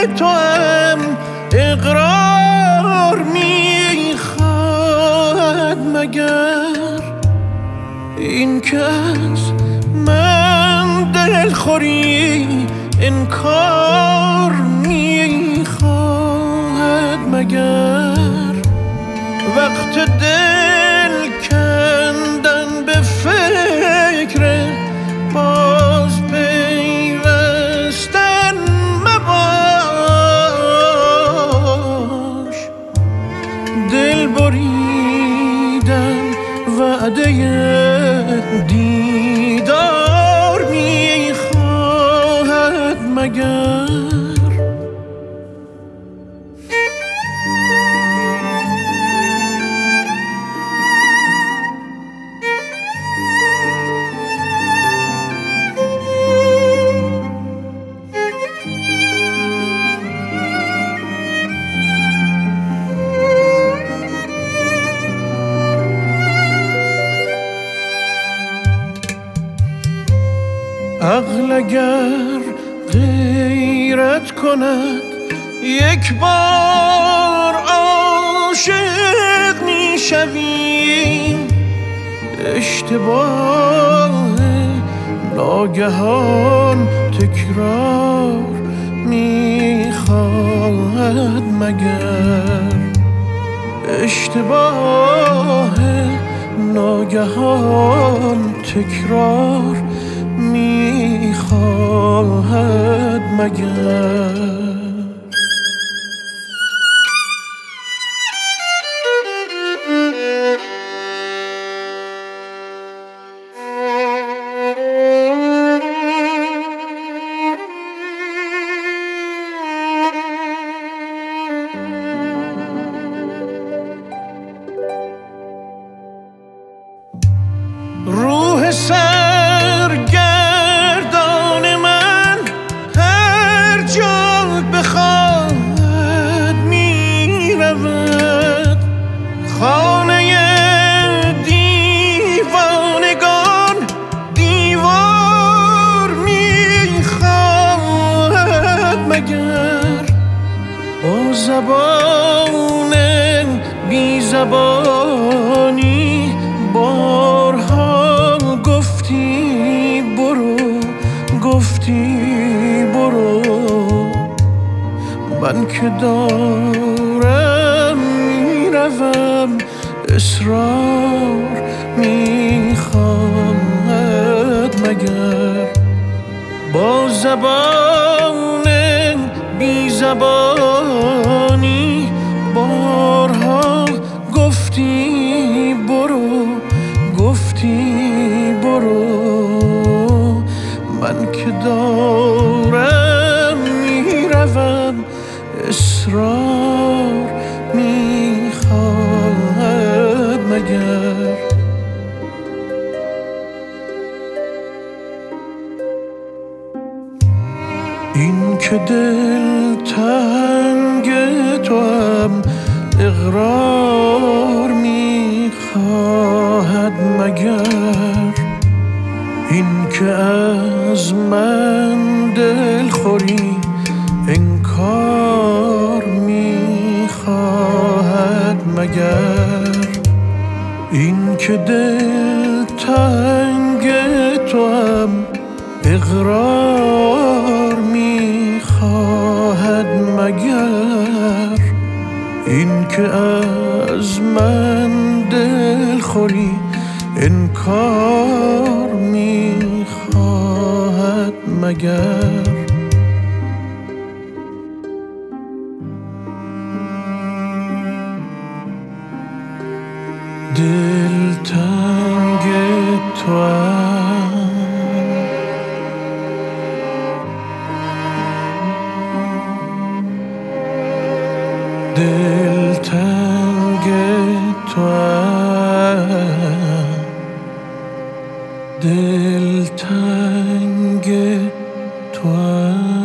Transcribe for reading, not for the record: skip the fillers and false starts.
تو هم اقرار میخواد مگر این که از من دلخوری انکار میخواد مگر وقت دل کندن به فکر باز پیوستن مباش دل بریدن وعده دیدار میخواهد مگر عقل اگر غیرت کند یک بار عاشق میشویم اشتباه ناگهان تکرار میخواهد مگر اشتباه ناگهان تکرار میخواهد مگر روح سرگردان من هر جا بخواهد میرود خانه دیوانگان دیوار میخواهد مگر با زبان بی زبانی بارها گفتی برو من که دارم میروم اصرار میخواهد مگر با زبان بی زبانی بارها گفتی برو من که دارم میروم اصرار میخواهد مگر این که دل تنگ تو هم اقرار میخواهد مگر این که از من دلخوری انکار میخواهد مگر این که دل تنگ تو هم اقرار میخواهد مگر این که از من دلخوری انکار میخواهد مگر دل تنگ توام دل تنگ توام دل تنگ توام